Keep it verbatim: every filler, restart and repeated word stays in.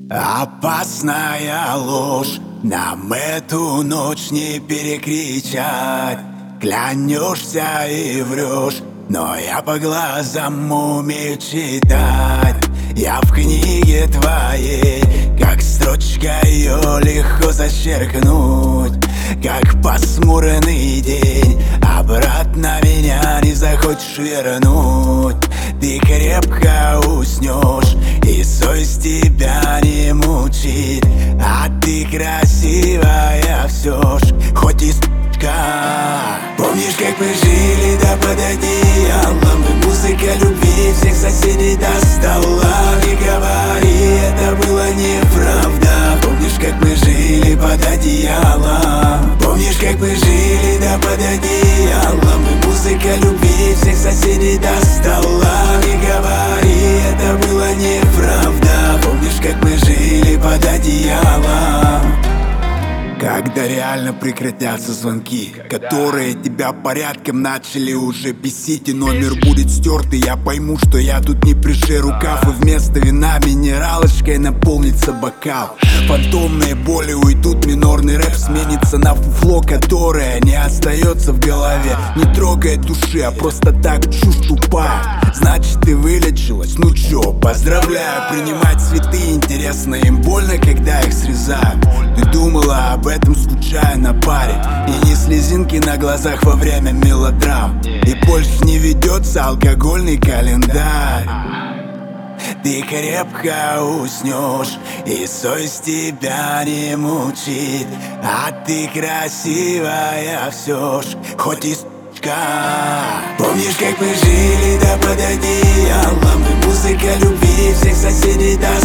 Опасная ложь, нам эту ночь не перекричать. Клянешься и врешь, но я по глазам умею читать. Я в книге твоей, как строчка, ее легко зачеркнуть. Как пасмурный день, обратно меня не захочешь вернуть. Ты крепко уснешь, и совесть тебя не мучит. А ты красивая все ж, хоть и с***ка. Помнишь, как мы жили, да под одеялом, и музыка любви всех соседей достала. Не говори, это было неправда. Помнишь, как мы жили под одеялом. Помнишь, как мы жили, да под одеялом, и музыка любви всех соседей достала. Не говори, это было неправда. Помнишь, как мы жили под одеялом. Когда реально прекратятся звонки, которые тебя порядком начали уже бесить, и номер будет стерт, и я пойму, что я тут не пришей рукав, и вместо вина минералочкой наполнится бокал. Фантомные боли уйдут, минорный рэп сменится на фуфло, которое не остается в голове. Не трогает души, а просто так чушь тупая. Значит, ты вылечилась, ну чё, поздравляю. Принимать цветы интересно, им больно, когда их срезают. Ты думала об этом, скучая на паре, и не слезинки на глазах во время мелодрам. И больше не ведется алкогольный календарь. Ты крепко уснешь, и совесть тебя не мучит. А ты красивая все ж, хоть и с***ка. Помнишь, как мы жили, да под одеялом, и музыка любви всех соседей достала.